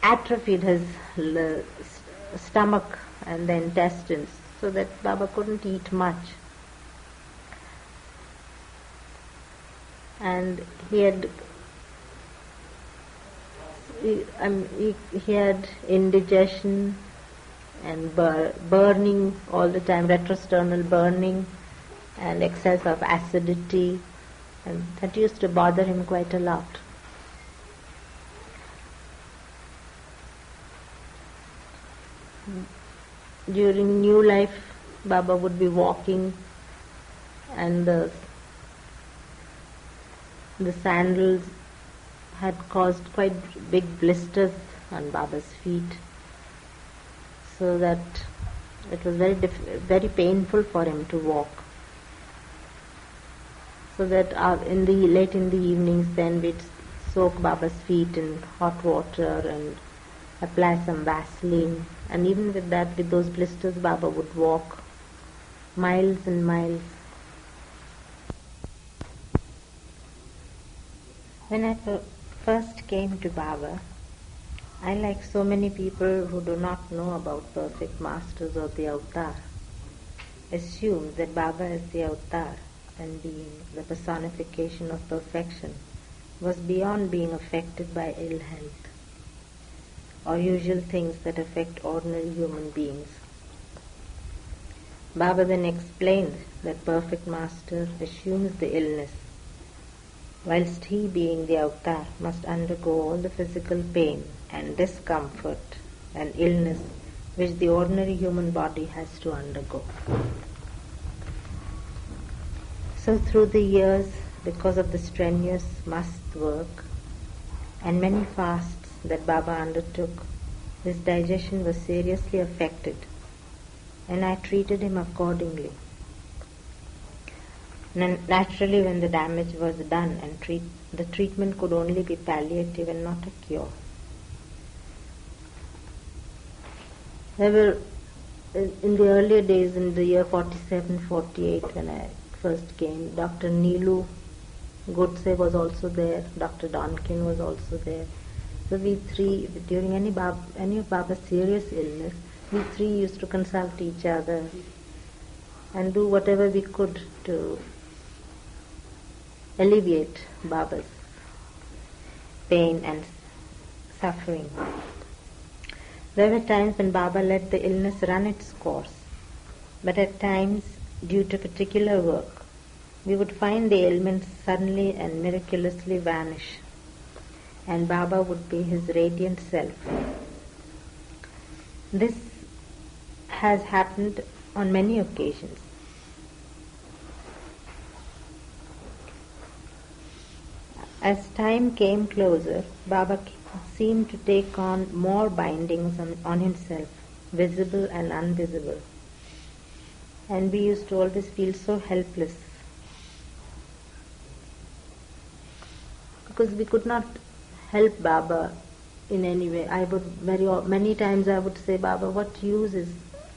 atrophied his stomach and the intestines, so that Baba couldn't eat much. And he had indigestion and burning all the time, retrosternal burning and excess of acidity, and that used to bother him quite a lot. During New Life, Baba would be walking and the sandals had caused quite big blisters on Baba's feet, so that it was very painful for him to walk. So that late in the evenings, then we'd soak Baba's feet in hot water and apply some Vaseline. And even with that, with those blisters, Baba would walk miles and miles. When I first came to Baba, I, like so many people who do not know about perfect masters or the avatar, assumed that Baba as the avatar and being the personification of perfection was beyond being affected by ill health or usual things that affect ordinary human beings. Baba then explained that perfect master assumes the illness, whilst he, being the avatar, must undergo all the physical pain and discomfort and illness which the ordinary human body has to undergo. So through the years, because of the strenuous mast work and many fasts that Baba undertook, his digestion was seriously affected, and I treated him accordingly. Naturally, when the damage was done and the treatment could only be palliative and not a cure. There were, in the earlier days, in the year 47-48, when I first came, Dr. Neelu Godse was also there, Dr. Donkin was also there. So we three, during any of Baba's serious illness, we three used to consult each other and do whatever we could to alleviate Baba's pain and suffering. There were times when Baba let the illness run its course, but at times, due to particular work, we would find the ailment suddenly and miraculously vanish, and Baba would be his radiant self. This has happened on many occasions. As time came closer, Baba seemed to take on more bindings on himself, visible and invisible. And we used to always feel so helpless, because we could not help Baba in any way. Many times I would say, Baba, what use is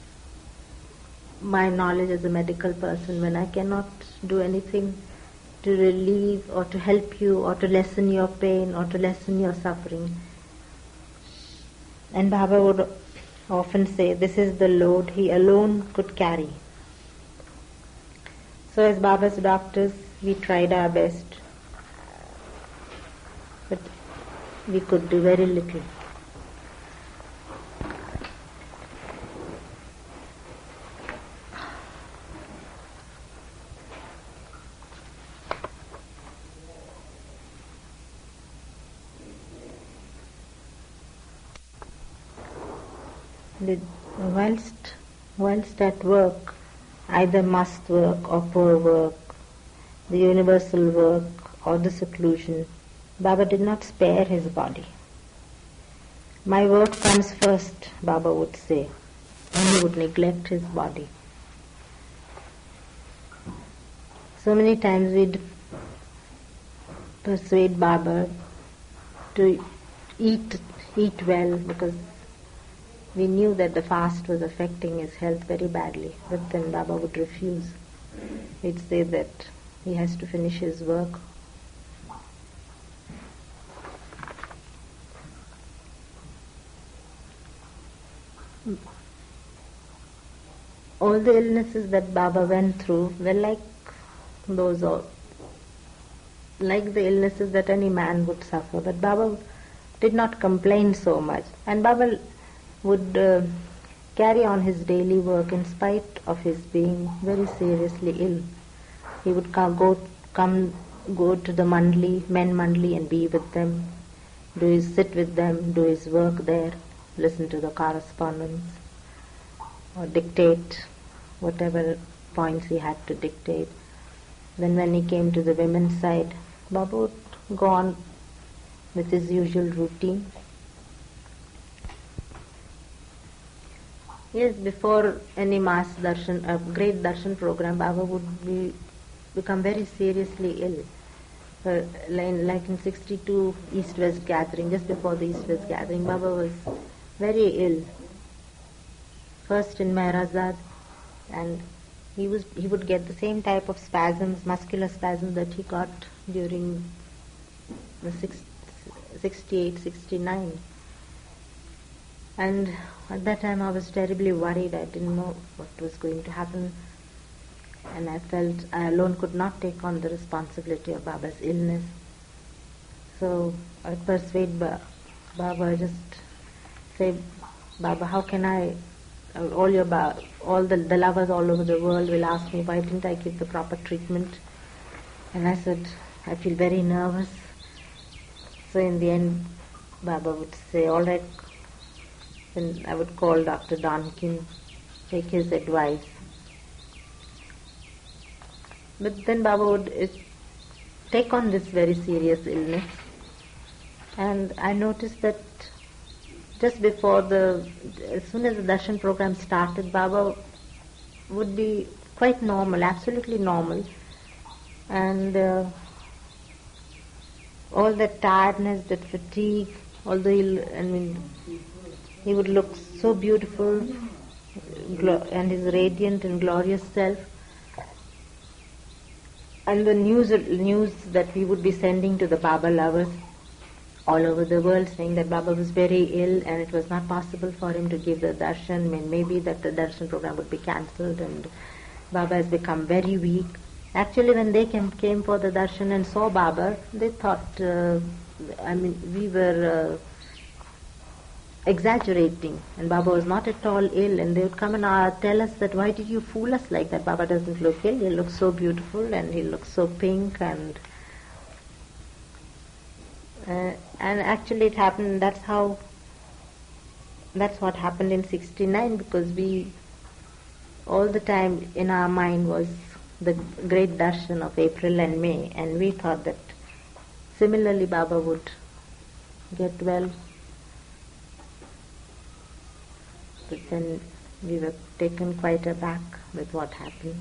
my knowledge as a medical person when I cannot do anything to relieve or to help you or to lessen your pain or to lessen your suffering? And Baba would often say, this is the load he alone could carry. So as Baba's doctors, we tried our best, but we could do very little. Whilst at work, either must work or poor work, the universal work or the seclusion, Baba did not spare his body. My work comes first, Baba would say, and he would neglect his body. So many times we'd persuade Baba to eat well, because we knew that the fast was affecting his health very badly, but then Baba would refuse. He'd say that he has to finish his work. all the illnesses that Baba went through were like those, like the illnesses that any man would suffer. But Baba did not complain so much, and Baba would carry on his daily work in spite of his being very seriously ill. He would go to the mandli, men mandli, and be with them, sit with them, do his work there, listen to the correspondence, or dictate whatever points he had to dictate. Then when he came to the women's side, Baba would go on with his usual routine. Yes, before any mass darshan, a great darshan program, Baba would become very seriously ill. Like in 62 East-West gathering, just before the East-West gathering, Baba was very ill. First in Mehrazad, and he would get the same type of spasms, muscular spasms that he got during the 68, 69. And at that time I was terribly worried. I didn't know what was going to happen. And I felt I alone could not take on the responsibility of Baba's illness. So I persuade Baba, just say, Baba, how can I, all the lovers all over the world will ask me, why didn't I give the proper treatment? And I said, I feel very nervous. So in the end, Baba would say, all right. Then I would call Dr. Donkin, take his advice. But then Baba would take on this very serious illness. And I noticed that just before as soon as the darshan program started, Baba would be quite normal, absolutely normal. And all that tiredness, that fatigue, although he would look so beautiful and his radiant and glorious self. And the news that we would be sending to the Baba lovers all over the world, saying that Baba was very ill and it was not possible for him to give the darshan, maybe that the darshan program would be cancelled, and Baba has become very weak. Actually, when they came for the darshan and saw Baba, they thought, we were exaggerating, and Baba was not at all ill, and they would come and tell us that, why did you fool us like that? Baba doesn't look ill, he looks so beautiful and he looks so pink, and actually it happened, that's what happened in 69, because we, all the time in our mind was the great darshan of April and May, and we thought that similarly Baba would get well. But then we were taken quite aback with what happened.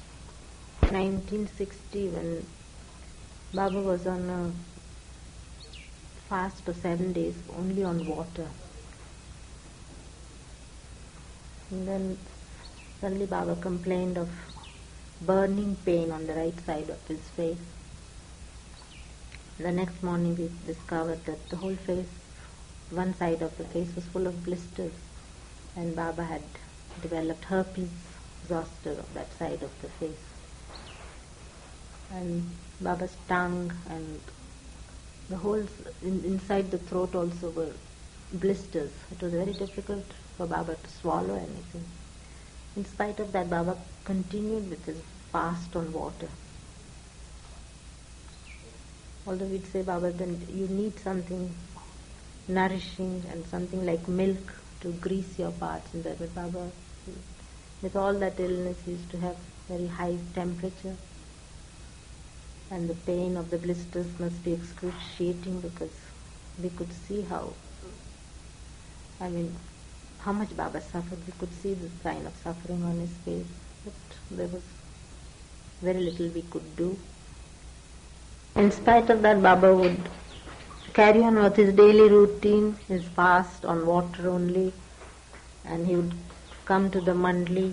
1960, when Baba was on a fast for 7 days, only on water. And then suddenly Baba complained of burning pain on the right side of his face. The next morning we discovered that the whole face, one side of the face was full of blisters. And Baba had developed herpes zoster of that side of the face. And Baba's tongue and the whole inside the throat also were blisters. It was very difficult for Baba to swallow anything. In spite of that, Baba continued with his fast on water. Although we'd say, Baba, then you need something nourishing and something like milk to grease your parts, and that. But Baba, with all that illness, he used to have very high temperature, and the pain of the blisters must be excruciating, because we could see how much Baba suffered. We could see the sign of suffering on his face, but there was very little we could do. In spite of that, Baba would carry on with his daily routine, his fast on water only, and he would come to the mandli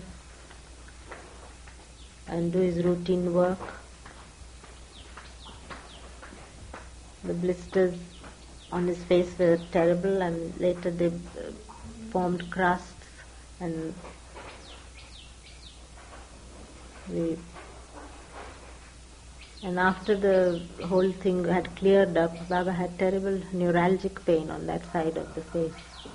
and do his routine work. The blisters on his face were terrible, and later they formed crusts, And we And after the whole thing had cleared up, Baba had terrible neuralgic pain on that side of the face.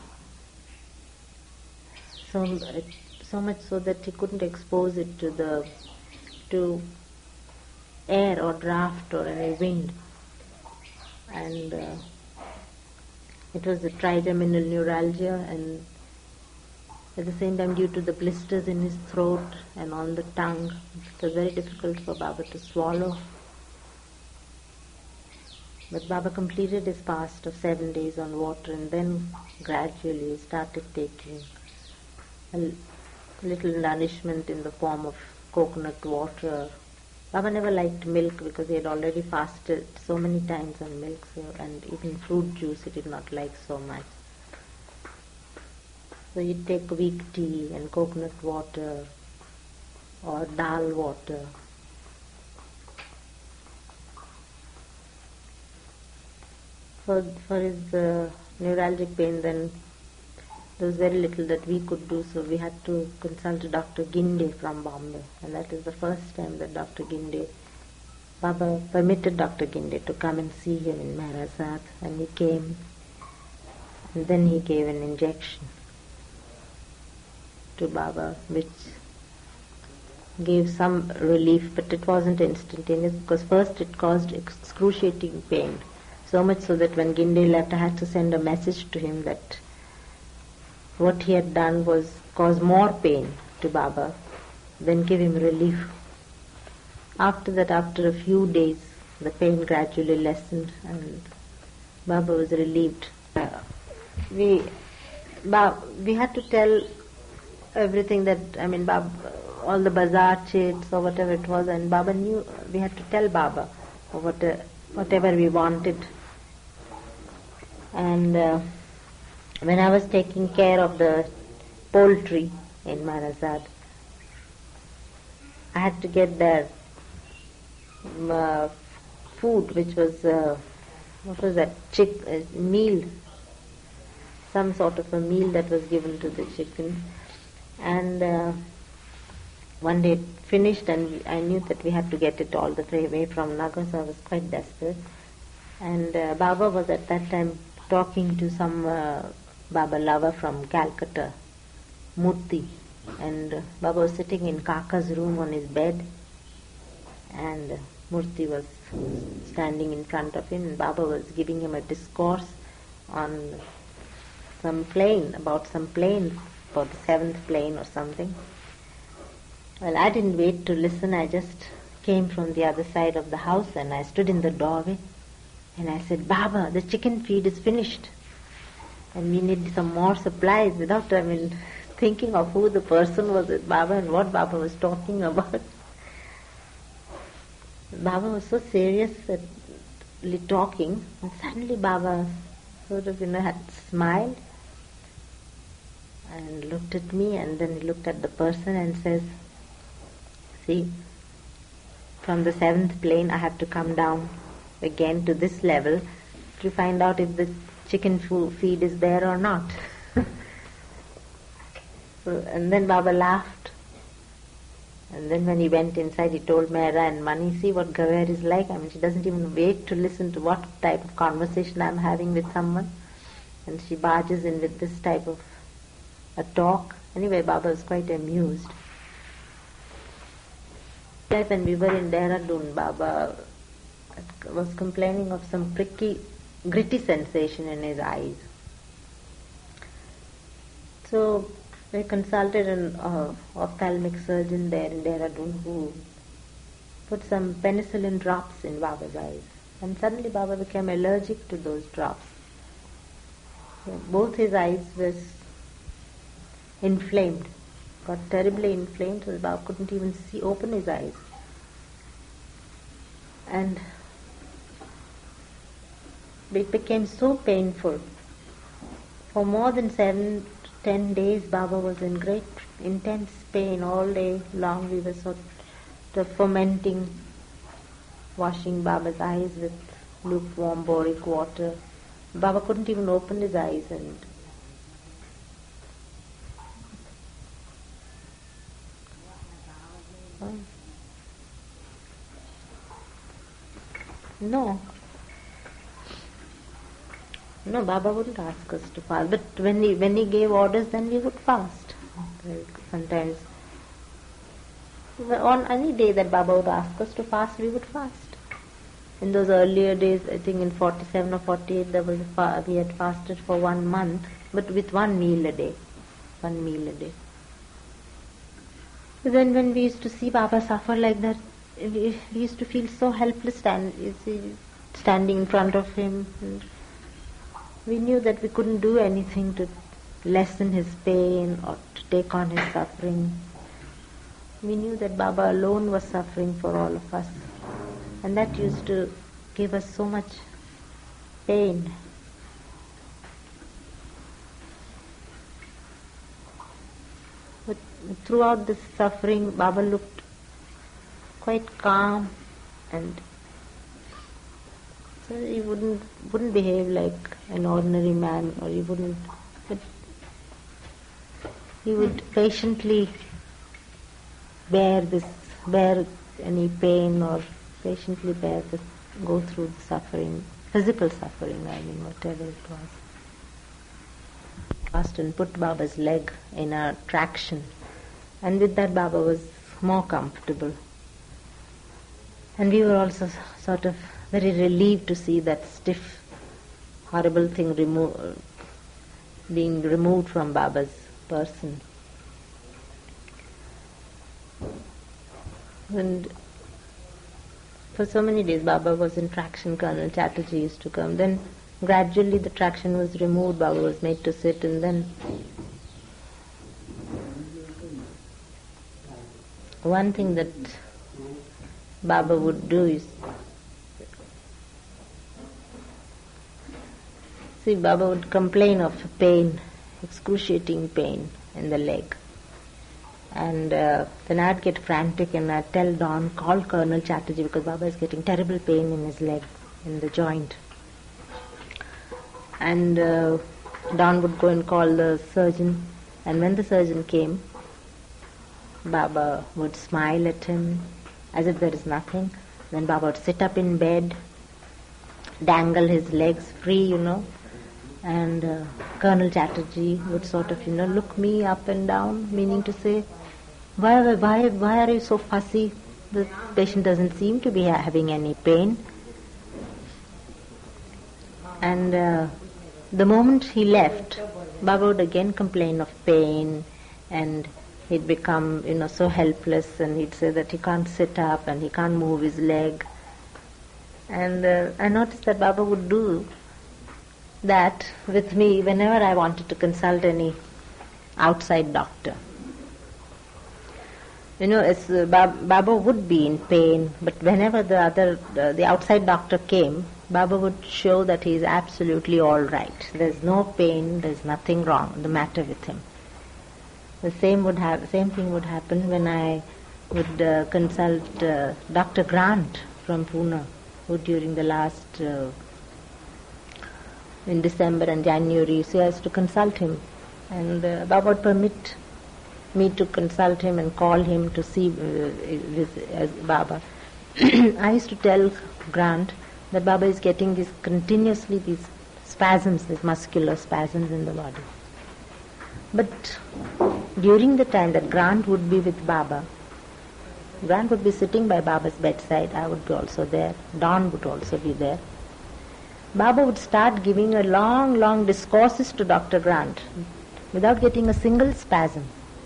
So much so that he couldn't expose it to air or draft or any wind. And it was the trigeminal neuralgia, and at the same time, due to the blisters in his throat and on the tongue, it was very difficult for Baba to swallow. But Baba completed his fast of 7 days on water, and then gradually started taking a little nourishment in the form of coconut water. Baba never liked milk because he had already fasted so many times on milk, and even fruit juice he did not like so much. So you take weak tea and coconut water or dal water. For his neuralgic pain, then there was very little that we could do, so we had to consult Dr. Ginde from Bombay, and that is the first time that Baba permitted Dr. Ginde to come and see him in Maharasat, and he came, and then he gave an injection to Baba, which gave some relief, but it wasn't instantaneous, because first it caused excruciating pain. So much so that when Ginde left, I had to send a message to him that what he had done was cause more pain to Baba than give him relief. After that, after a few days, the pain gradually lessened and Baba was relieved. We had to tell everything that, Baba, all the bazaar chits or whatever it was, and Baba knew we had to tell Baba whatever we wanted. And when I was taking care of the poultry in Maharasat, I had to get their food, which was what was that? Meal, some sort of a meal that was given to the chicken. And one day it finished, and I knew that we had to get it all the way away from Nagar, so I was quite desperate. And Baba was at that time talking to some Baba lover from Calcutta, Murthy, and Baba was sitting in Kaka's room on his bed, and Murthy was standing in front of him, and Baba was giving him a discourse on about some plane for the 7th plane or something. Well, I didn't wait to listen. I just came from the other side of the house, and I stood in the doorway, and I said, Baba, the chicken feed is finished, and we need some more supplies, without thinking of who the person was with Baba and what Baba was talking about. Baba was so seriously talking, and suddenly Baba sort of had smiled and looked at me, and then he looked at the person and says, see, from the 7th plane I have to come down again to this level to find out if the chicken feed is there or not. And then Baba laughed. And then when he went inside, he told Mehra and Mani, see what Gaver is like. She doesn't even wait to listen to what type of conversation I'm having with someone. And she barges in with this type of a talk. Anyway, Baba was quite amused. When we were in Dehradun, Baba was complaining of some gritty sensation in his eyes. So we consulted an ophthalmic surgeon there in Dehradun who put some penicillin drops in Baba's eyes. And suddenly Baba became allergic to those drops. So both his eyes were inflamed, got terribly inflamed, so Baba couldn't even open his eyes. And it became so painful. For more than 7-10 days, Baba was in great, intense pain all day long. We were sort of fermenting, washing Baba's eyes with lukewarm boric water. Baba couldn't even open his eyes, and No. No, Baba wouldn't ask us to fast. But when he gave orders, then we would fast. Like sometimes, on any day that Baba would ask us to fast, we would fast. In those earlier days, I think in 47 or 48, there was we had fasted for 1 month, but with 1 meal a day. 1 meal a day. But then when we used to see Baba suffer like that, we used to feel so helpless standing in front of him. And we knew that we couldn't do anything to lessen his pain or to take on his suffering. We knew that Baba alone was suffering for all of us. And that used to give us so much pain. But throughout this suffering, Baba looked quite calm, and so he wouldn't behave like an ordinary man, or he wouldn't. But he would patiently bear any pain, or patiently go through the suffering, physical suffering, whatever it was. Asked and put Baba's leg in a traction, and with that Baba was more comfortable. And we were also sort of very relieved to see that stiff, horrible thing being removed from Baba's person. And for so many days Baba was in traction. Colonel Chatterjee used to come. Then gradually the traction was removed. Baba was made to sit, and then one thing that Baba would do is, Baba would complain of pain, excruciating pain in the leg. And then I'd get frantic and I'd tell Don, call Colonel Chatterjee, because Baba is getting terrible pain in his leg, in the joint. And Don would go and call the surgeon, and when the surgeon came, Baba would smile at him as if there is nothing. Then Baba would sit up in bed, dangle his legs free, and Colonel Chatterjee would sort of, look me up and down, meaning to say, why are you so fussy? The patient doesn't seem to be having any pain. And the moment he left, Baba would again complain of pain, and he'd become, so helpless, and he'd say that he can't sit up and he can't move his leg. And I noticed that Baba would do that with me whenever I wanted to consult any outside doctor. Baba would be in pain, but whenever the outside doctor came, Baba would show that he is absolutely all right. There's no pain, there's nothing wrong, the matter with him. The same thing would happen when I would consult Dr. Grant from Pune, who during the last, in December and January, so I used to consult him. And Baba would permit me to consult him and call him to see Baba. I used to tell Grant that Baba is getting these spasms, these muscular spasms in the body. But during the time that Grant would be with Baba, Grant would be sitting by Baba's bedside, I would be also there, Don would also be there. Baba would start giving a long discourses to Dr. Grant without getting a single spasm.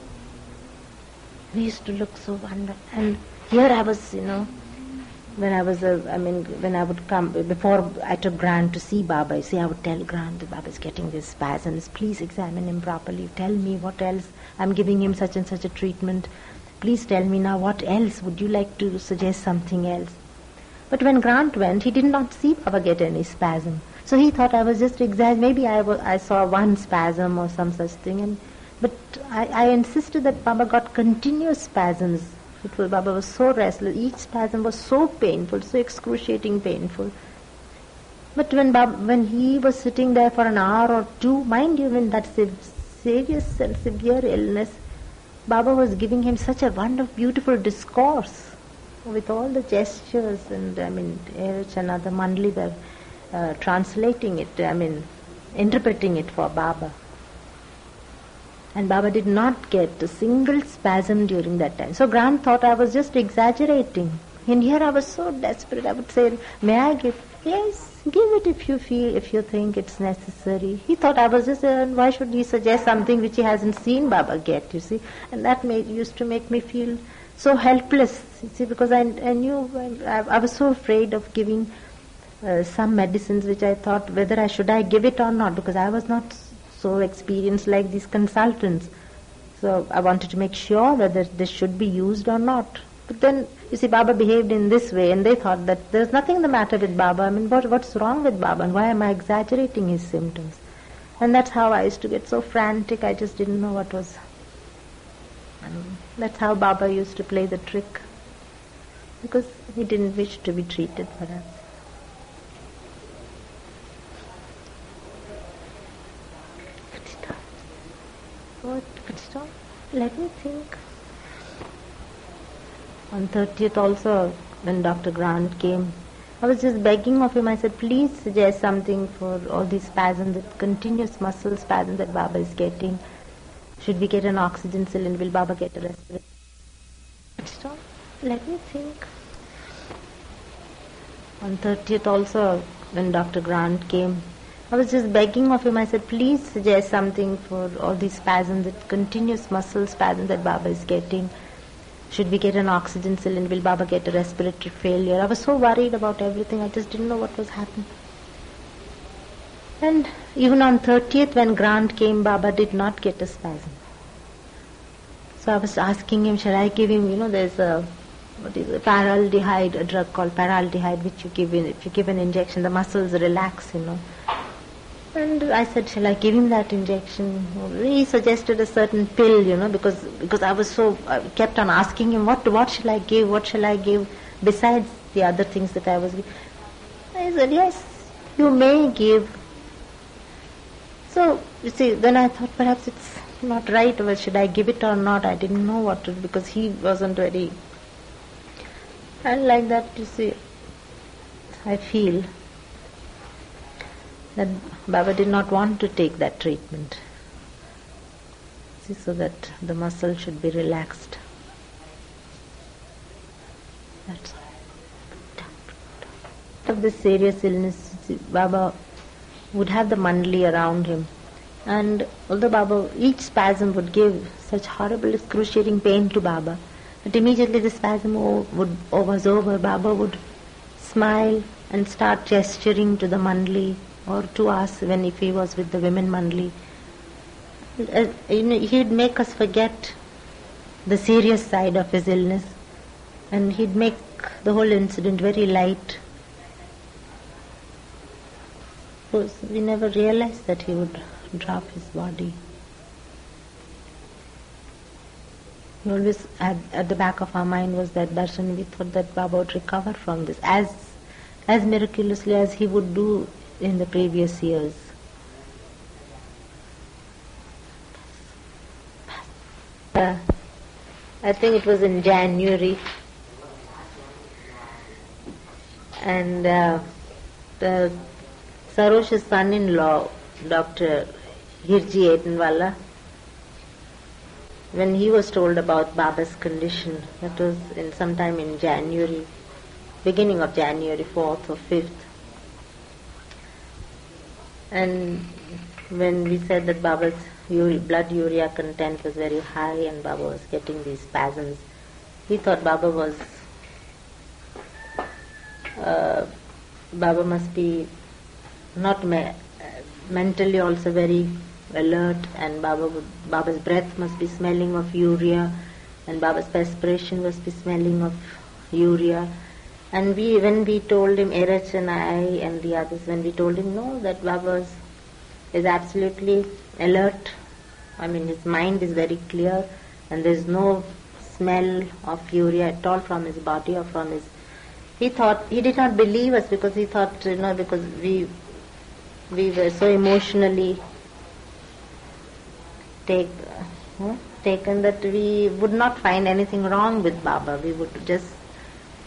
We used to look so wonderful. And here I was, when I would come, before I took Grant to see Baba, I would tell Grant that Baba is getting these spasms. Please examine him properly. Tell me what else. I'm giving him such and such a treatment. Please tell me now what else. Would you like to suggest something else? But when Grant went, he did not see Baba get any spasm. So he thought I was just exaggerating. Maybe I saw one spasm or some such thing. But I insisted that Baba got continuous spasms. Baba was so restless. Each spasm was so painful, so excruciating painful. But when he was sitting there for an hour or two, mind you, in that serious and severe illness, Baba was giving him such a wonderful, beautiful discourse. with all the gestures, and Erich and other Mandli were translating it, interpreting it for Baba. And Baba did not get a single spasm during that time. So Grant thought I was just exaggerating. And here I was so desperate. I would say, may I give? Yes, give it if you think it's necessary. He thought I was just, why should he suggest something which he hasn't seen Baba get, you see? And that used to make me feel so helpless, you see, because I knew, I was so afraid of giving some medicines which I thought whether I give it or not, because I was not so experienced like these consultants. So I wanted to make sure whether this should be used or not. But then, you see, Baba behaved in this way, and they thought that there's nothing the matter with Baba. What's wrong with Baba, and why am I exaggerating his symptoms? And that's how I used to get so frantic. I just didn't know what was. And that's how Baba used to play the trick, because he didn't wish to be treated for us. Let me think. On 30th also, when Dr. Grant came, I was just begging of him. I said, please suggest something for all these spasms, the continuous muscle spasms that Baba is getting. Should we get an oxygen cylinder? Will Baba get a respirator? Stop. Let me think. On 30th also, when Dr. Grant came, I was just begging of him. I said, please suggest something for all these spasms, the continuous muscle spasms that Baba is getting. Should we get an oxygen cylinder? Will Baba get a respiratory failure? I was so worried about everything. I just didn't know what was happening. And even on 30th, when Grant came, Baba did not get a spasm. So I was asking him, shall I give him, there's a paraldehyde, a drug called paraldehyde, which you give if you give an injection, the muscles relax, And I said, shall I give him that injection? He suggested a certain pill, because I was I kept on asking him, what shall I give? What shall I give besides the other things that I was giving? I said, yes, you may give. So, you see, then I thought perhaps it's not right, or should I give it or not? I didn't know what to do, because he wasn't very. And like that, you see, I feel that Baba did not want to take that treatment, see, so that the muscle should be relaxed. That's all. Of this serious illness, Baba would have the mandli around him, and although Baba, each spasm would give such horrible excruciating pain to Baba, but immediately the spasm was over, Baba would smile and start gesturing to the mandli or to us if he was with the women mandli. He'd make us forget the serious side of his illness, and he'd make the whole incident very light. Because we never realized that he would drop his body. We always at the back of our mind was that darshan. We thought that Baba would recover from this as miraculously as he would do in the previous years. I think it was in January, and the Sarosh's son-in-law, Dr. Hirji Edenwala, when he was told about Baba's condition, that was sometime in January, beginning of January 4th or 5th. And when we said that Baba's blood urea content was very high and Baba was getting these spasms, he thought Baba must be not mentally also very alert, and Baba's breath must be smelling of urea, and Baba's perspiration must be smelling of urea. And when we told him, Erich and I and the others, when we told him, no, that Baba is absolutely alert, his mind is very clear, and there's no smell of urea at all from his body or from his. He did not believe us, because he thought, because we were so emotionally taken that we would not find anything wrong with Baba. We would just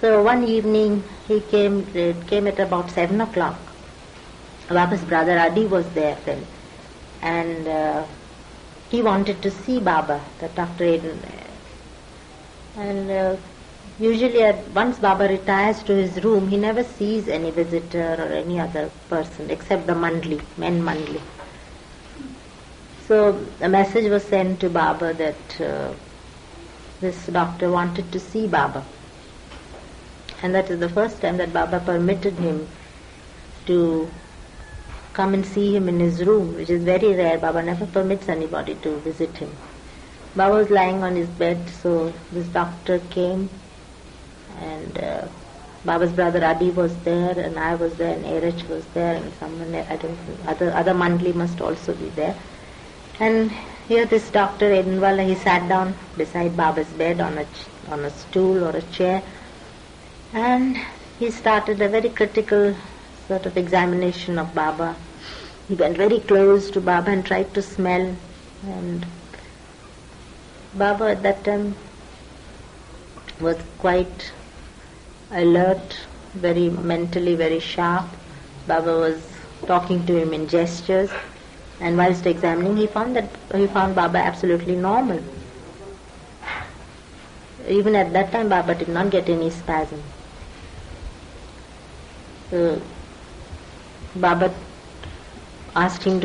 So one evening he came. It came at about 7 o'clock. Baba's brother Adi was there then, and he wanted to see Baba, that Dr. Aiden. And usually once Baba retires to his room, he never sees any visitor or any other person except the men Mandli. So a message was sent to Baba that this doctor wanted to see Baba. And that is the first time that Baba permitted him to come and see him in his room, which is very rare. Baba never permits anybody to visit him. Baba was lying on his bed, so this doctor came, and Baba's brother Adi was there, and I was there, and Erich was there, and someone, I don't know, other Mandli must also be there. And here this Dr. Edenwala, he sat down beside Baba's bed on a stool or a chair, and he started a very critical sort of examination of Baba. He went very close to Baba and tried to smell, and Baba at that time was quite alert, very mentally very sharp. Baba was talking to him in gestures, and whilst examining he found Baba absolutely normal. Even at that time Baba did not get any spasm. Baba asked him to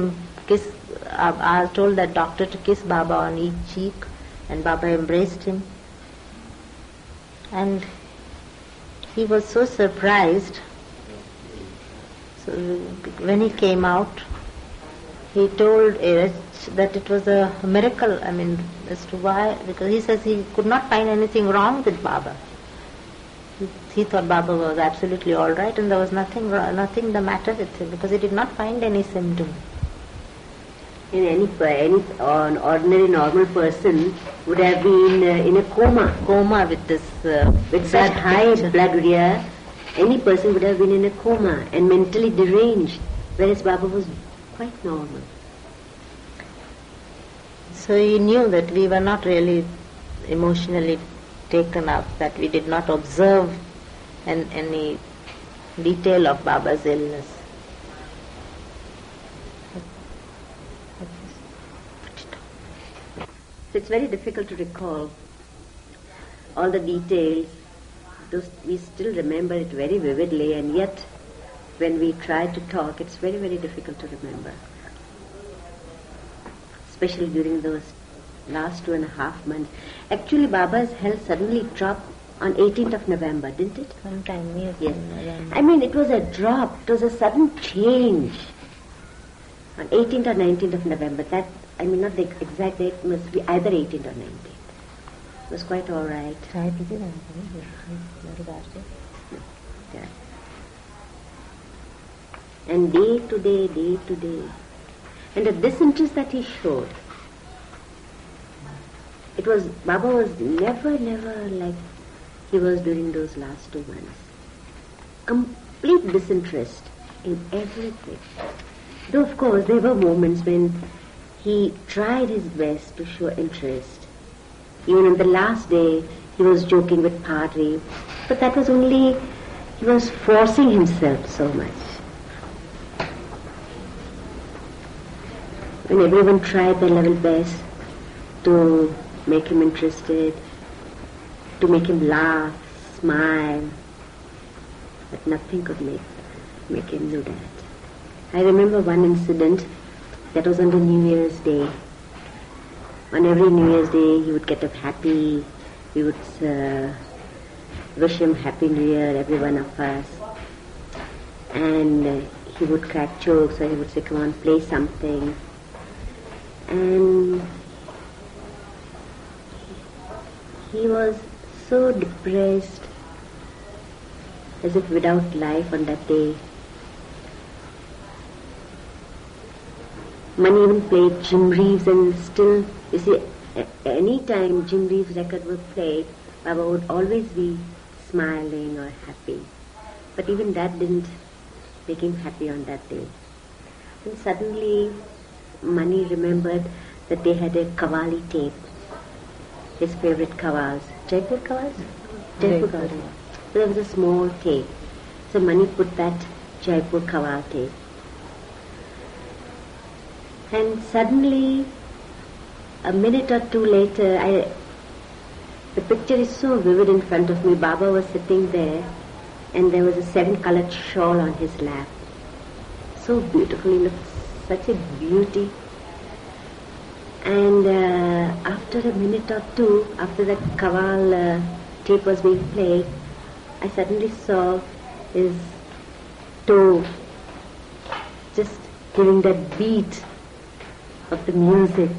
I told that doctor to kiss Baba on each cheek, and Baba embraced him. And he was so surprised. So when he came out, he told Erich that it was a miracle, as to why, because he says he could not find anything wrong with Baba. He thought Baba was absolutely all right, and there was nothing the matter with him, because he did not find any symptom. In any ordinary normal person would have been in a coma with this with such high blood urea. Any person would have been in a coma and mentally deranged, whereas Baba was quite normal. So he knew that we were not really emotionally taken up, that we did not observe any detail of Baba's illness. So it's very difficult to recall all the details. We still remember it very vividly, and yet when we try to talk, it's very, very difficult to remember. Especially during those last 2.5 months. Actually, Baba's health suddenly dropped on 18th of November, didn't it? Sometime, yes. It was a drop. It was a sudden change. On 18th or 19th of November. Not the exact date, it must be either 18th or 19th. It was quite all right. Yeah. And day to day. And the disinterest that he showed, Baba was never like he was during those last 2 months. Complete disinterest in everything. Though of course there were moments when he tried his best to show interest. Even on the last day he was joking with Padri, but that was only, he was forcing himself so much. When everyone tried their level best to make him interested, to make him laugh, smile, but nothing could make him do that. I remember one incident that was on the New Year's Day. On every New Year's Day he would get up happy. We would wish him Happy New Year, every one of us. And he would crack jokes, or he would say, come on, play something. And he was so depressed, as if without life on that day. Mani even played Jim Reeves, and still, you see, any time Jim Reeves' record was played, Baba would always be smiling or happy. But even that didn't make him happy on that day. And suddenly, Mani remembered that they had a Qawwali tape, his favorite qawwals. Jaipur qawwals? Jaipur qawwals. So there was a small tape. So Mani put that Jaipur Qawwal tape. And suddenly, a minute or two later, the picture is so vivid in front of me. Baba was sitting there, and there was a 7-colored shawl on his lap. So beautiful, he looked such a beauty. And after a minute or two, after that Qawwal tape was being played, I suddenly saw his toe just giving that beat of the music.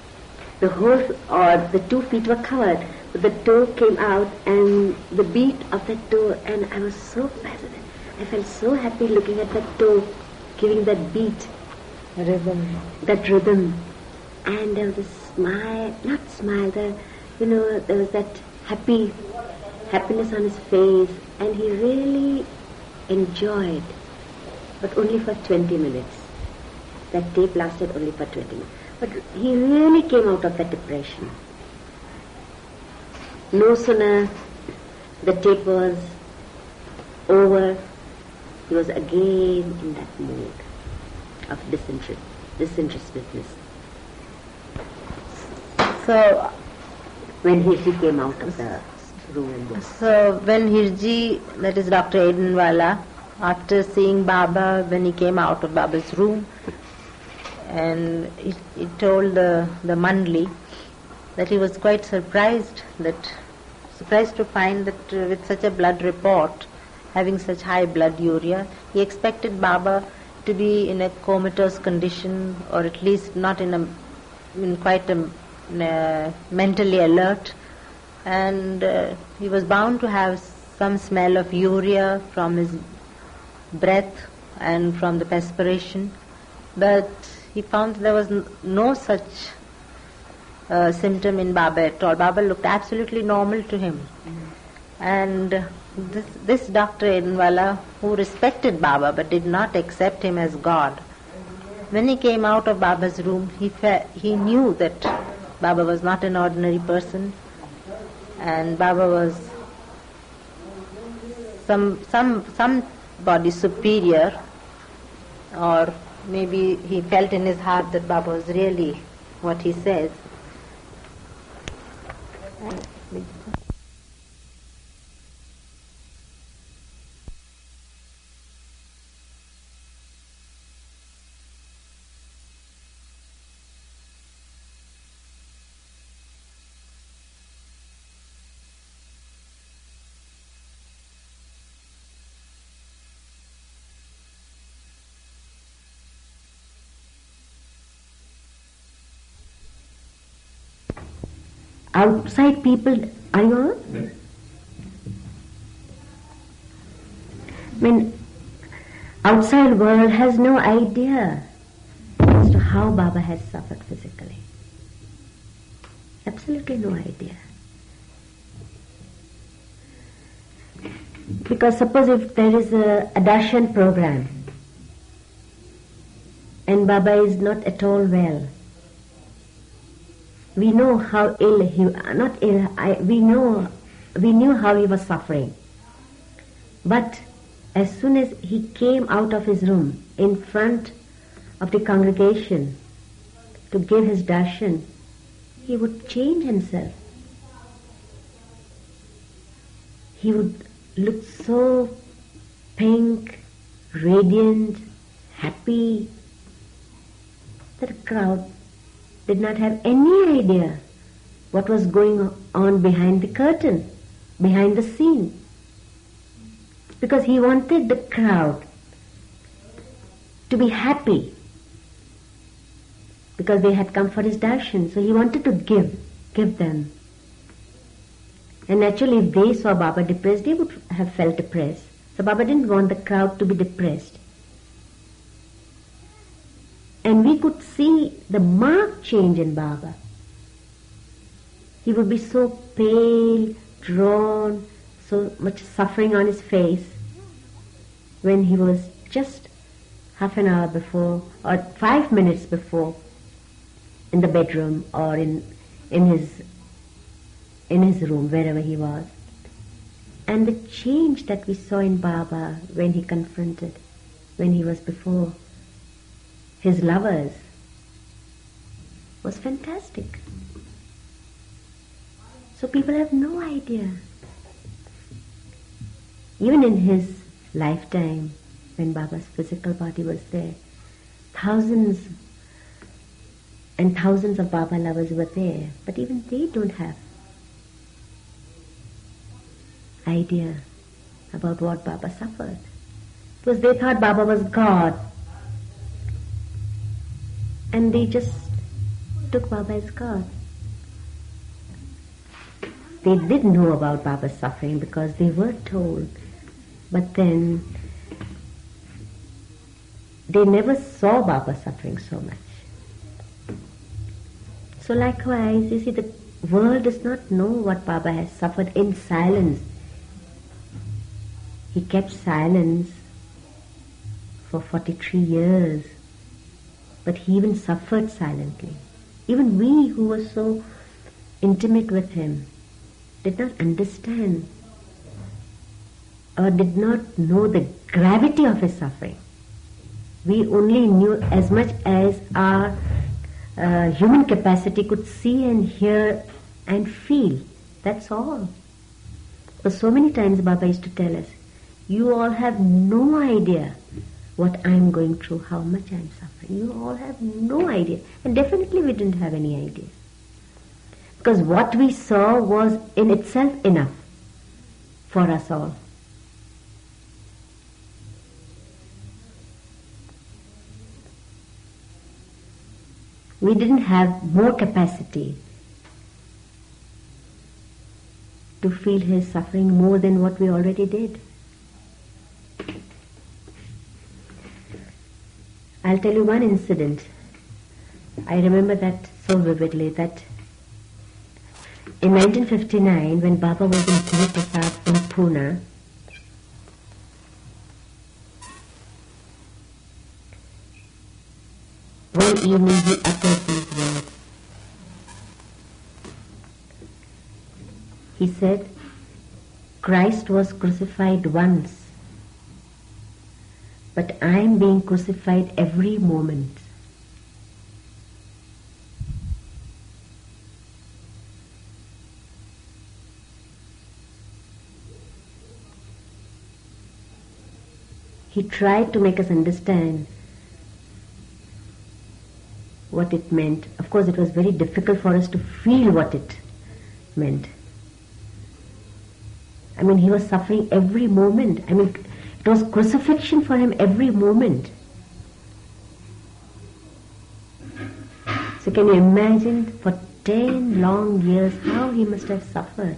The 2 feet were covered, but the toe came out and the beat of that toe, and I was so fascinated. I felt so happy looking at that toe giving that beat. That rhythm. And there was a smile, there was that happiness on his face, and he really enjoyed, but only for 20 minutes. That tape lasted only for 20 minutes. But he really came out of that depression. No sooner the tape was over, he was again in that mood of disinterestedness. So, when he came out of the room. So when Hirji, that is Dr. Aidinwala, after seeing Baba, when he came out of Baba's room, and he told the Mandli that he was quite surprised to find that with such a blood report, having such high blood urea, he expected Baba to be in a comatose condition, or at least not mentally alert, and he was bound to have some smell of urea from his breath and from the perspiration, but he found there was no such symptom in Baba at all. Baba looked absolutely normal to him. And this Dr. Aidinwala, who respected Baba but did not accept him as God, when he came out of Baba's room, he knew that Baba was not an ordinary person, and Baba was somebody superior, or maybe he felt in his heart that Baba was really what he says. Outside people, are you all? I mean, outside world has no idea as to how Baba has suffered physically. Absolutely no idea. Because suppose if there is a darshan program and Baba is not at all well, we know how ill we knew how he was suffering. But as soon as he came out of his room in front of the congregation to give his darshan, he would change himself. He would look so pink, radiant, happy, that the crowd did not have any idea what was going on behind the curtain, behind the scene. Because he wanted the crowd to be happy, because they had come for his darshan, so he wanted to give them. And naturally, if they saw Baba depressed, they would have felt depressed. So Baba didn't want the crowd to be depressed. And we could see the marked change in Baba. He would be so pale, drawn, so much suffering on his face when he was just half an hour before or 5 minutes before in the bedroom or in his room, wherever he was. And the change that we saw in Baba when he confronted, when he was before his lovers, was fantastic. So people have no idea. Even in his lifetime, when Baba's physical body was there, thousands and thousands of Baba lovers were there, but even they don't have idea about what Baba suffered. Because they thought Baba was God, and they just took Baba as God. They did know about Baba's suffering because they were told, but then they never saw Baba suffering so much. So likewise, you see, the world does not know what Baba has suffered in silence. He kept silence for 43 years, but he even suffered silently. Even we who were so intimate with him did not understand or did not know the gravity of his suffering. We only knew as much as our human capacity could see and hear and feel. That's all. But so many times Baba used to tell us, you all have no idea what I'm going through, how much I'm suffering. You all have no idea. And definitely we didn't have any idea. Because what we saw was in itself enough for us all. We didn't have more capacity to feel his suffering more than what we already did. I'll tell you one incident. I remember that so vividly, that in 1959, when Baba was in Guru Prasad in Pune, one evening he uttered these words. He said, Christ was crucified once, but I am being crucified every moment. He tried to make us understand what it meant. Of course, it was very difficult for us to feel what it meant. I mean, he was suffering every moment. I mean, it was crucifixion for him every moment. So can you imagine for 10 long years how he must have suffered?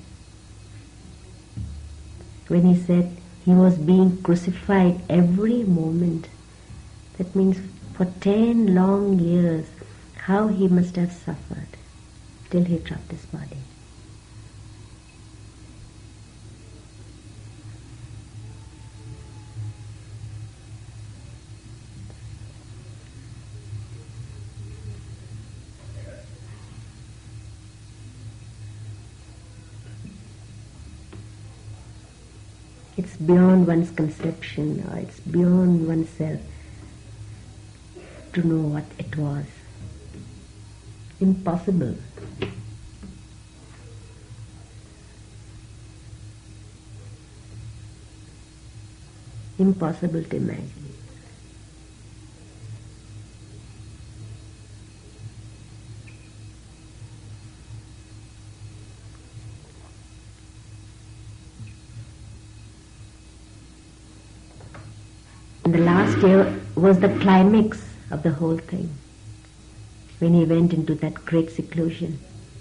When he said he was being crucified every moment, that means for 10 long years how he must have suffered till he dropped his body. It's beyond one's conception, or it's beyond oneself to know what it was. Impossible. Impossible to imagine. And the last year was the climax of the whole thing, when he went into that great seclusion.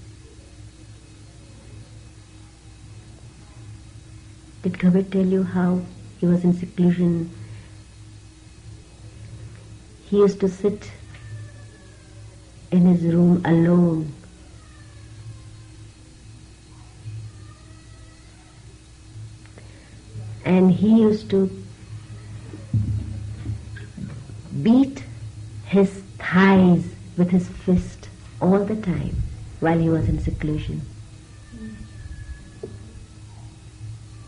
Did Kabir tell you how he was in seclusion? He used to sit in his room alone. And he used to beat his thighs with his fist all the time while he was in seclusion.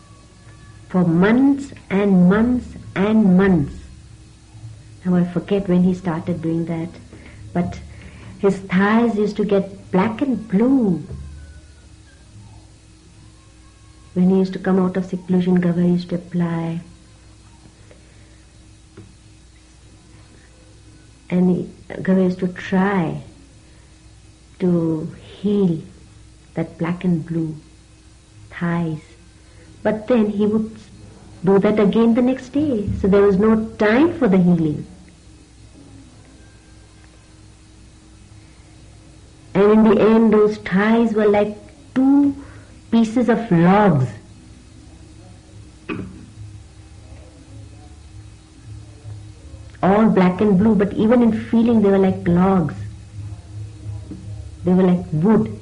for months and months and months. Now I forget when he started doing that, but his thighs used to get black and blue. When he used to come out of seclusion, Gava used to apply. And Gava used to try to heal that black and blue thighs. But then he would do that again the next day. So there was no time for the healing. And in the end, those thighs were like two pieces of logs. All black and blue, but even in feeling they were like logs. They were like wood.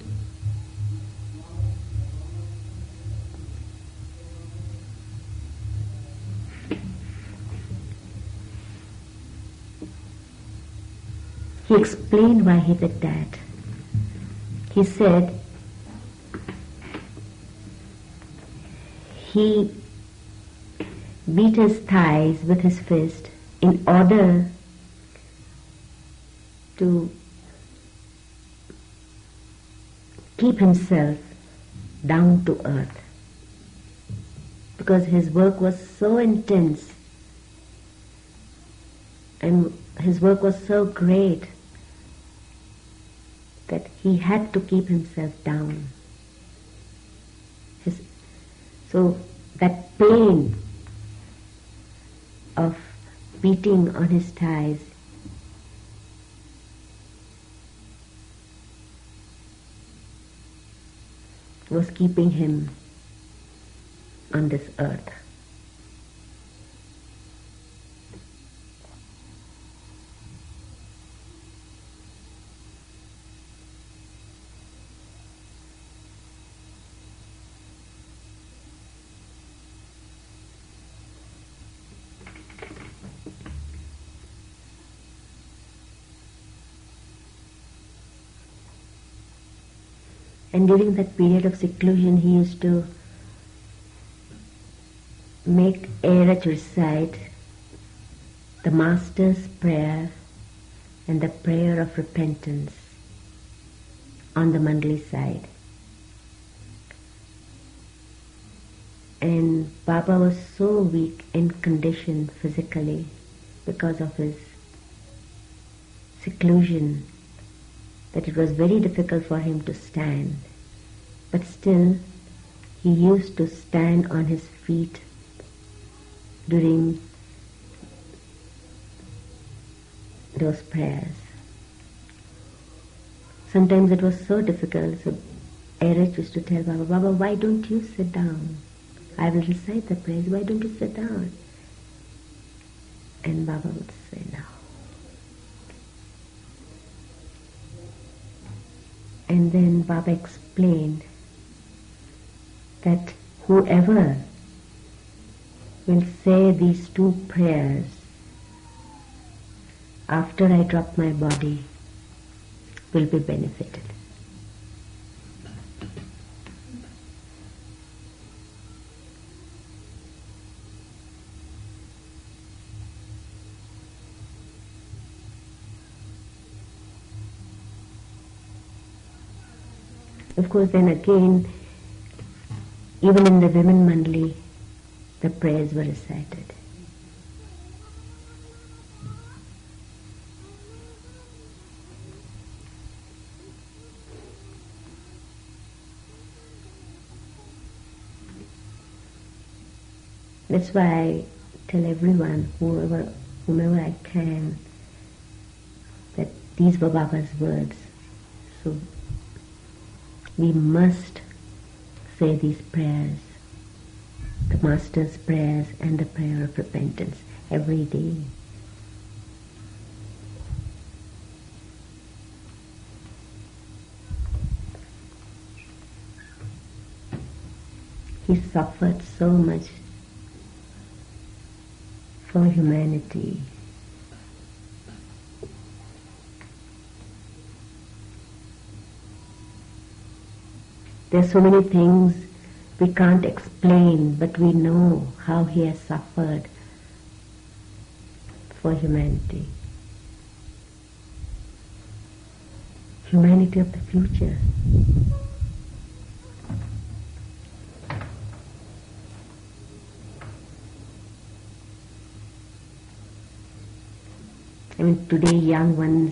He explained why he did that. He said he beat his thighs with his fist in order to keep himself down to earth, because his work was so intense and his work was so great that he had to keep himself down. So that pain of beating on his thighs was keeping him on this earth. And during that period of seclusion, he used to make Erech recite the Master's prayer and the prayer of repentance on the Mandali side. And Baba was so weak and conditioned physically because of his seclusion that it was very difficult for him to stand. But still, he used to stand on his feet during those prayers. Sometimes it was so difficult, so Erech used to tell Baba, Baba, why don't you sit down? I will recite the prayers, why don't you sit down? And Baba would say, no. And then Baba explained that whoever will say these two prayers after I drop my body will be benefited. Of course, then again, even in the women mandali, the prayers were recited. That's why I tell everyone, whomever I can, that these were Baba's words. So we must say these prayers, the Master's prayers and the prayer of repentance every day. He suffered so much for humanity. There are so many things We can't explain, but we know how he has suffered for humanity. Humanity of the future. I mean, today young ones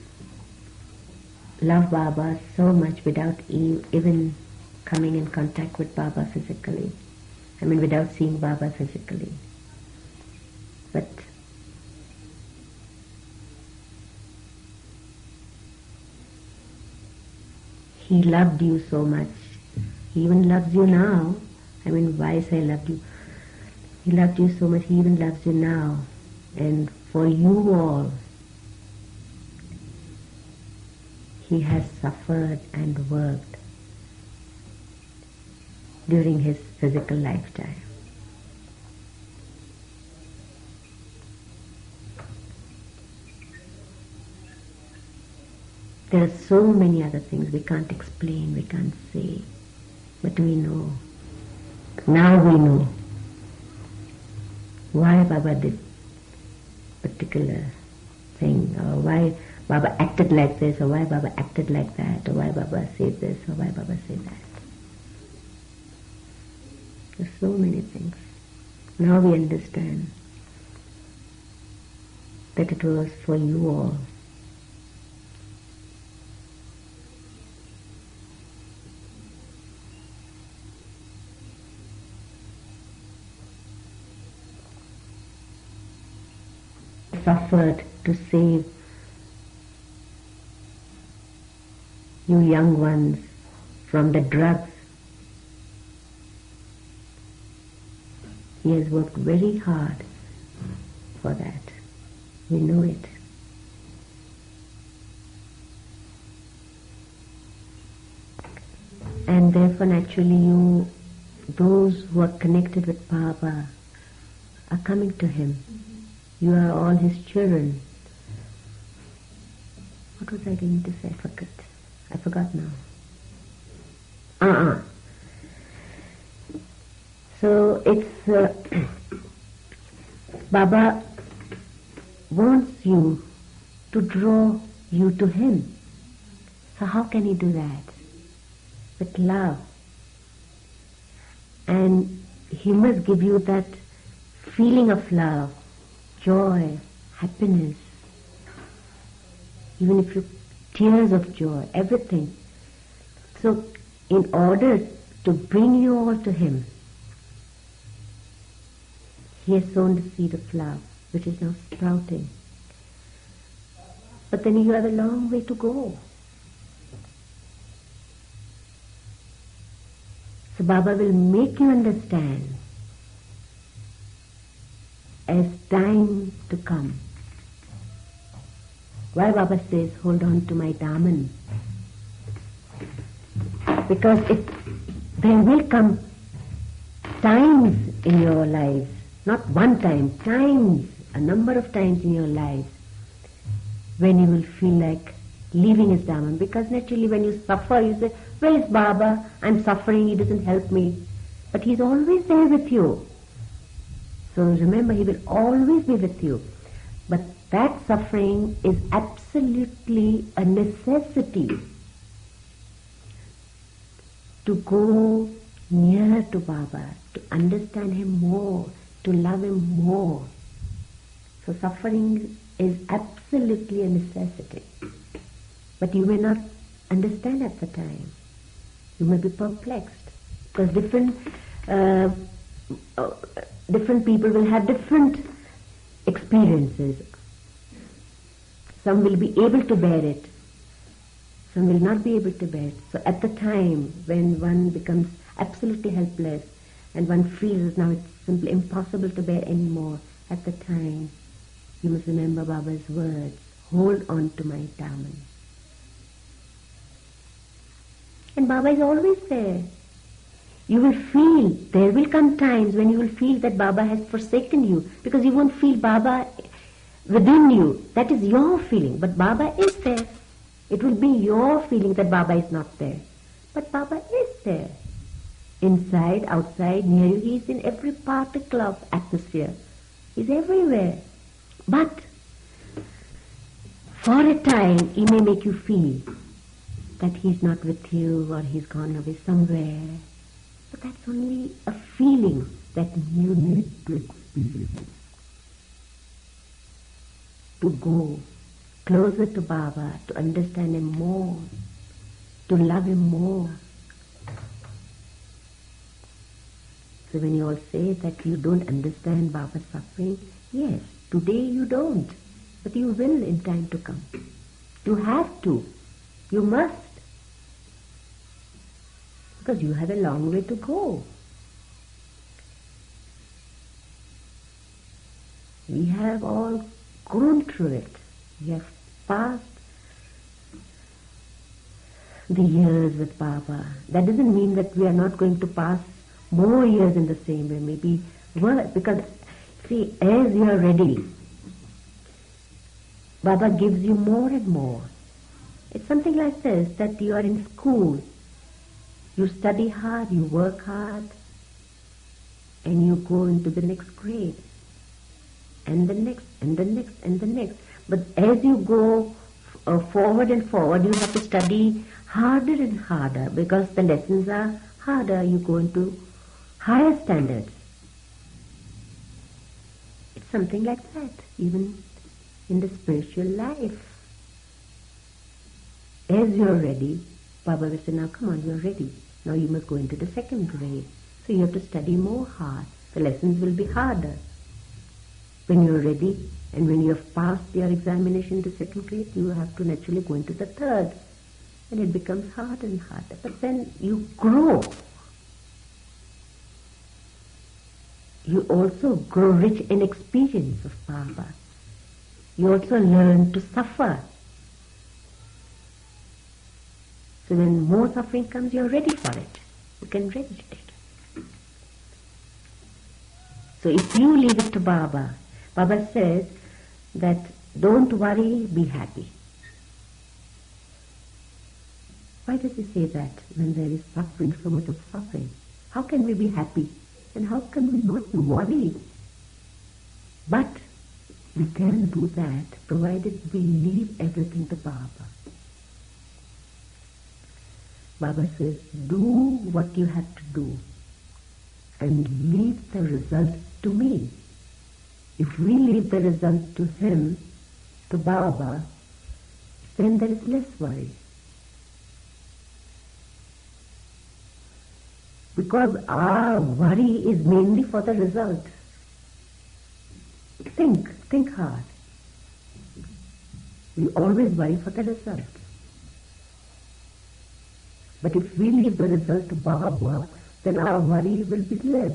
love Baba so much without even coming in contact with Baba physically. I mean, without seeing Baba physically. But he loved you so much. He even loves you now. I mean, why say loved you? He loved you so much, he even loves you now. And for you all, he has suffered and worked during his physical lifetime. There are so many other things we can't explain, we can't say, but we know. Now we know why Baba did particular thing, or why Baba acted like this, or why Baba acted like that, or why Baba said this, or why Baba said that. There's so many things. Now we understand that it was for you all. Suffered to save you young ones from the drugs. He has worked very hard for that. We know it. And therefore naturally those who are connected with Baba are coming to him. You are all his children. What was I going to say? I forgot now. So it's Baba wants you to draw you to him. So how can he do that? With love. And he must give you that feeling of love, joy, happiness, even if you tears of joy, everything. So in order to bring you all to him, he has sown the seed of love, which is now sprouting. But then you have a long way to go. So Baba will make you understand as time to come. Why Baba says, hold on to my daman? Because there will come times in your lives, not one time, times, a number of times in your lives, when you will feel like leaving his daman. Because naturally when you suffer, you say, where is Baba? I'm suffering, he doesn't help me. But he's always there with you. So remember, he will always be with you. But that suffering is absolutely a necessity to go nearer to Baba, to understand him more, to love him more. So suffering is absolutely a necessity. But you may not understand at the time. You may be perplexed. Because different people will have different experiences. Some will be able to bear it. Some will not be able to bear it. So at the time when one becomes absolutely helpless and one feels now it's simply impossible to bear anymore, at the time you must remember Baba's words, hold on to my daman. And Baba is always there. You will feel, there will come times when you will feel that Baba has forsaken you, because you won't feel Baba within you. That is your feeling, but Baba is there. It will be your feeling that Baba is not there. But Baba is there. inside, outside, near you. He is in every particle of atmosphere. He is everywhere. But for a time, he may make you feel that he's not with you or he's gone away somewhere. But that's only a feeling that you need to experience. To go closer to Baba, to understand him more, to love him more. So when you all say that you don't understand Baba's suffering, yes, today you don't, but you will in time to come. You have to. You must. Because you have a long way to go. We have all gone through it. We have passed the years with Baba. That doesn't mean that we are not going to pass more years in the same way, maybe worse. Because, see, as you are ready, Baba gives you more and more. It's something like this, that you are in school. You study hard, you work hard, and you go into the next grade. And the next, and the next, and the next. But as you go forward and forward, you have to study harder and harder because the lessons are harder. You go into higher standards. It's something like that, even in the spiritual life. As you're ready, Baba will say, now come on, you're ready. Now you must go into the second grade. So you have to study more hard. The lessons will be harder. When you're ready and when you have passed your examination in the second grade, you have to naturally go into the third. And it becomes harder and harder. But then you grow. You also grow rich in experience of Baba. You also learn to suffer. So when more suffering comes, you're ready for it. You can resist it. So if you leave it to Baba, Baba says that don't worry, be happy. Why does he say that when there is suffering, so much of suffering? How can we be happy? And how can we not worry? But we can do that provided we leave everything to Baba. Baba says, do what you have to do and leave the result to me. If we leave the result to him, to Baba, then there is less worry. Because our worry is mainly for the result. Think hard. We always worry for the result. But if we leave the result to Baba, then our worry will be less.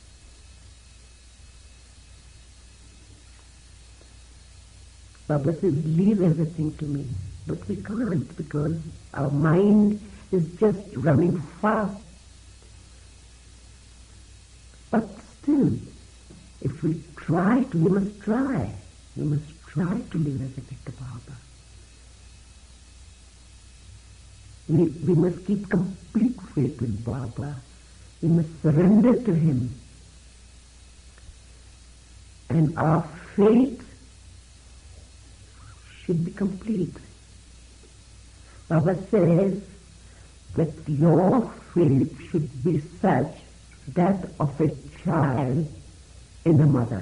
Baba says, leave everything to me. But we can't because our mind is just running fast. But still, if we try to, we must try. We must try to leave everything to Baba. We must keep complete faith in Baba. We must surrender to him. And our faith should be complete. Baba says that your faith should be such that of a child in a mother.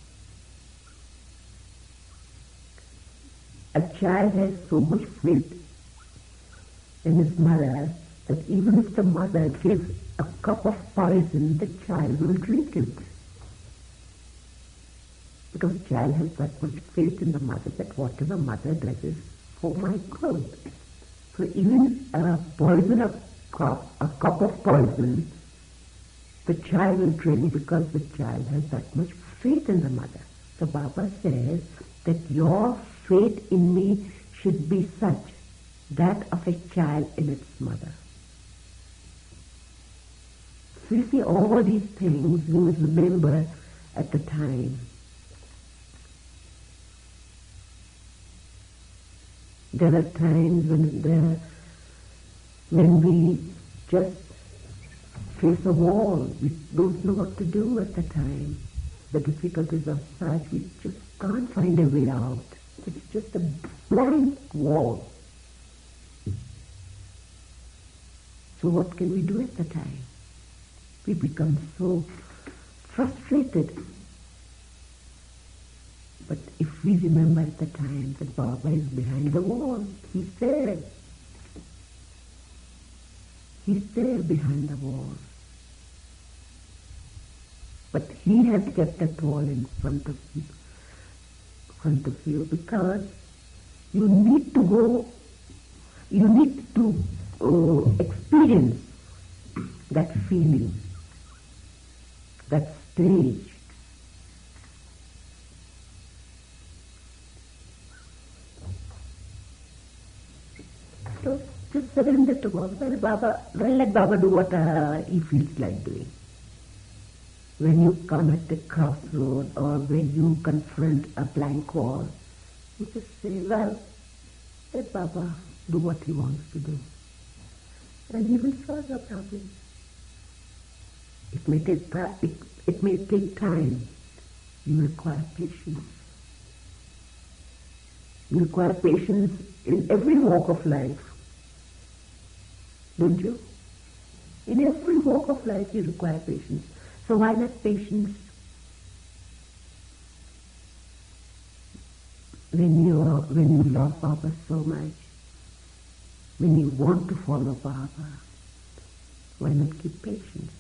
A child has so much faith in his mother that even if the mother gives a cup of poison, the child will drink it. Because the child has that much faith in the mother that whatever mother does is for my good. So even a cup of poison, the child will drink because the child has that much faith in the mother. So Baba says that your faith in me should be such, that of a child in its mother. So you see, all these things we must remember at the time. There are times when we just face a wall. We don't know what to do at the time. The difficulties of such, we just can't find a way out. It's just a blank wall. So what can we do at the time? We become so frustrated. But if we remember at the time that Baba is behind the wall, he's there. He's there behind the wall. But he has kept that wall in front of you because you need to go, you need to experience that feeling, that stage. So just surrender to Baba. Let Baba do what he feels like doing. When you come at the crossroad or when you confront a blank wall, you just say, well, let Baba do what he wants to do. And he will solve your problem. It may take time. You require patience. You require patience in every walk of life. Don't you? In every walk of life you require patience. So why not patience when you love Baba so much, when you want to follow Baba? Why not keep patience?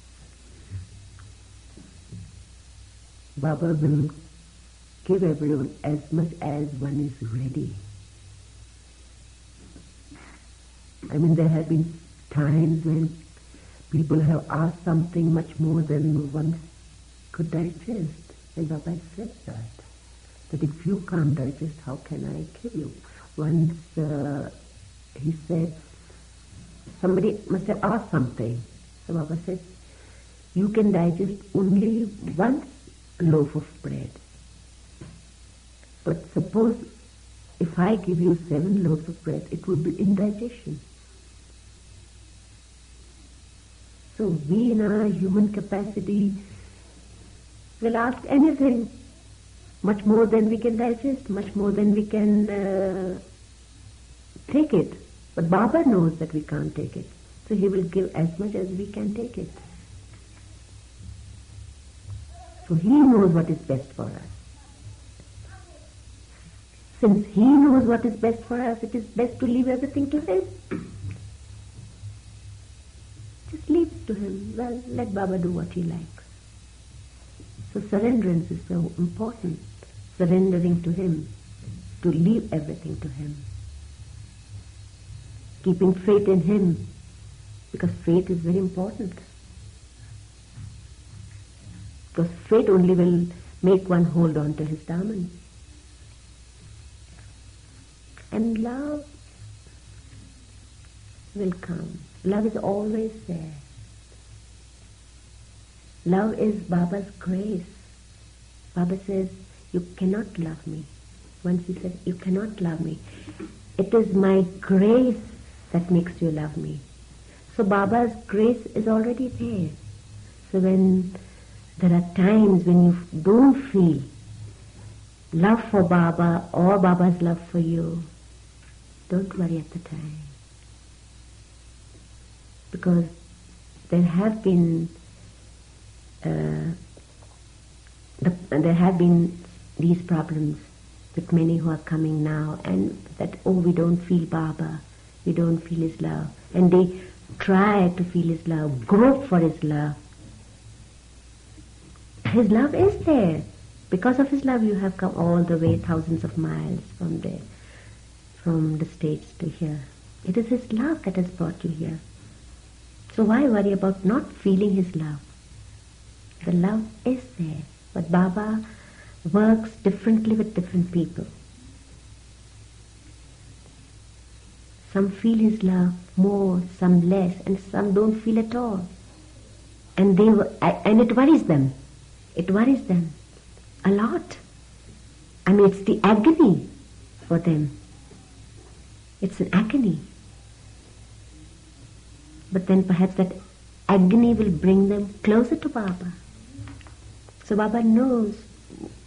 Baba will give everyone as much as one is ready. I mean, there have been times when people have asked something much more than one could digest. And Baba said that if you can't digest, how can I give you? Once he said, somebody must have asked something. So Baba said, you can digest only one loaf of bread. But suppose if I give you 7 loaves of bread, it would be indigestion. So we in our human capacity will ask anything, much more than we can digest, much more than we can take it. But Baba knows that we can't take it. So he will give as much as we can take it. So he knows what is best for us. Since he knows what is best for us, it is best to leave everything to him. Just leave it to him. Well, let Baba do what he likes. So surrenderance is so important. Surrendering to him. To leave everything to him. Keeping faith in him. Because faith is very important. Because faith only will make one hold on to his Dharma. And love will come. Love is always there. Love is Baba's grace. Baba says, you cannot love me. Once he said, you cannot love me. It is my grace that makes you love me. So Baba's grace is already there. So when there are times when you don't feel love for Baba or Baba's love for you, don't worry at the time. Because there have been these problems with many who are coming now, and that, we don't feel Baba, we don't feel his love, and they try to feel his love, grope for his love. His love is there. Because of his love you have come all the way, thousands of miles from there, from the States to here. It is his love that has brought you here. So why worry about not feeling his love? The love is there. But Baba works differently with different people. Some feel his love more, some less, and some don't feel at all. And it worries them. It worries them a lot. I mean, it's the agony for them. It's an agony. But then perhaps that agony will bring them closer to Baba. So Baba knows